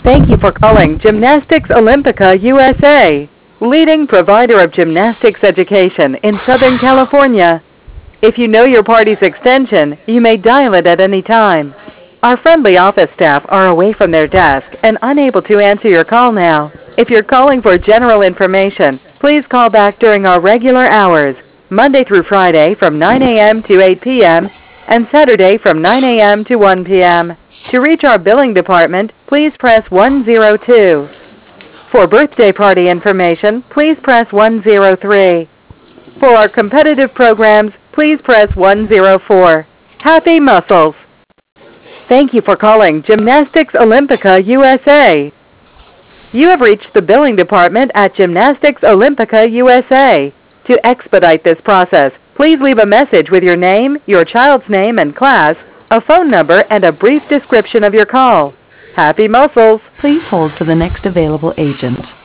Thank you for calling Gymnastics Olympica USA, leading provider of gymnastics education in Southern California. If you know your party's extension, you may dial it at any time. Our friendly office staff are away from their desk and unable to answer your call now. If you're calling for general information, please call back during our regular hours, Monday through Friday from 9 a.m. to 8 p.m. and Saturday from 9 a.m. to 1 p.m. To reach our billing department, please press 102. For birthday party information, please press 103. For our competitive programs, please press 104. Happy muscles! Thank you for calling Gymnastics Olympica USA. You have reached the billing department at Gymnastics Olympica USA. To expedite this process, please leave a message with your name, your child's name and class, a phone number, and a brief description of your call. Happy muscles! Please hold for the next available agent.